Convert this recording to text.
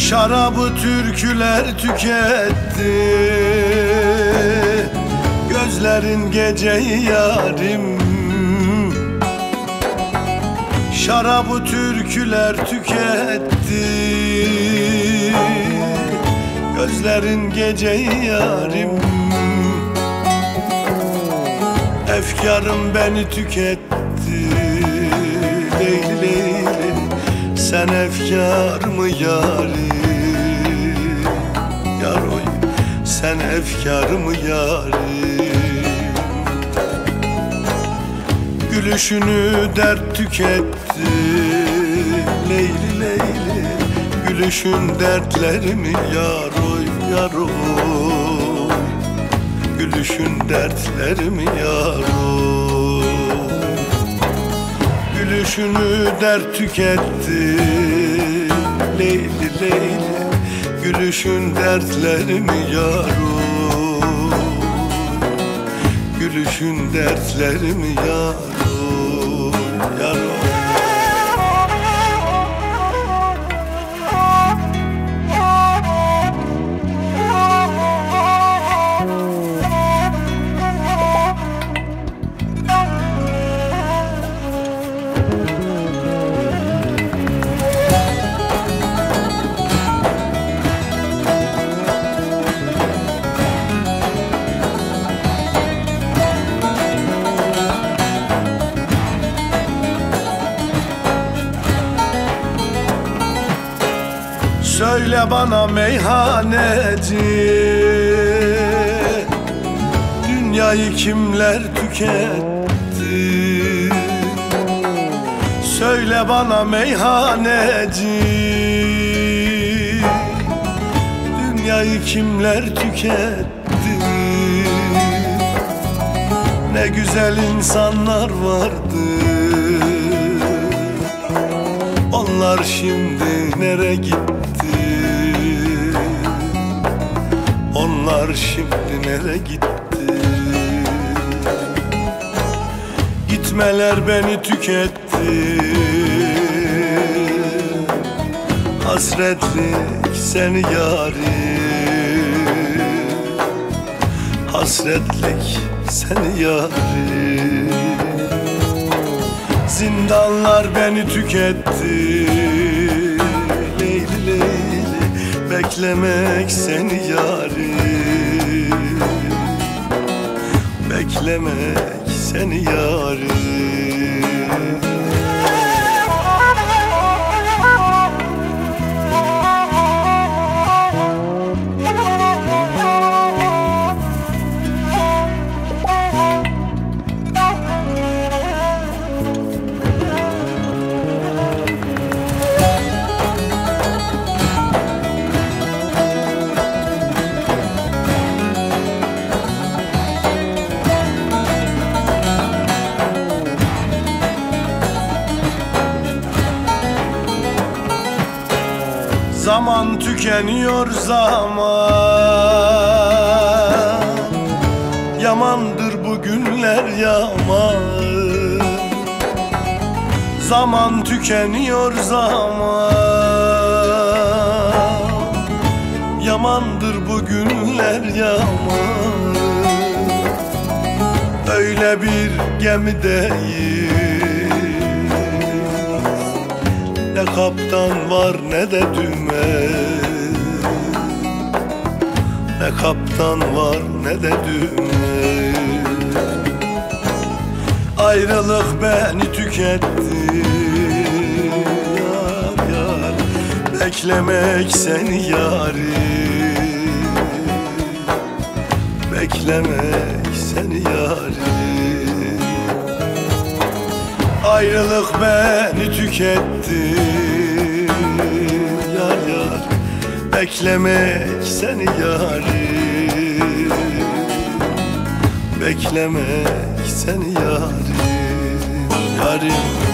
Şarabı türküler tüketti, gözlerin geceyi yarim. Şarabı türküler tüketti, gözlerin geceyi yarim. Efkarım beni tüketti, leyli leyli, sen efkarımı yarim. Yar oy, sen efkarımı yarim. Gülüşünü dert tüketti, leyli leyli, gülüşün dertlerimi yar oy, yar oy. Gülüşün dertlerimi yar oy. Gülüşünü dert tüketti, leyli leyli, gülüşün dertlerimi yar oy. Gülüşün dertlerimi yar oy, yar oy. Söyle bana meyhaneci, dünyayı kimler tüketti? Söyle bana meyhaneci, dünyayı kimler tüketti? Ne güzel insanlar vardı, onlar şimdi nereye gitti? Onlar şimdi nereye gitti? Gitmeler beni tüketti, hasretlik seni yarim. Hasretlik seni yarim. Zindanlar beni tüketti, leyli leyli, beklemek seni yarim. Beklemek seni yarim. Zaman tükeniyor zaman, yamandır bu günler yaman. Zaman tükeniyor zaman, yamandır bu günler yaman. Öyle bir gemideyiz, ne kaptan var ne de dümen. Ne kaptan var ne de dümen. Ayrılık beni tüketti, yar yar, beklemek seni yarim. Beklemek seni yarim. Ayrılık beni tüketti, yar yar, beklemek seni yarim. Beklemek seni yarim, yarim.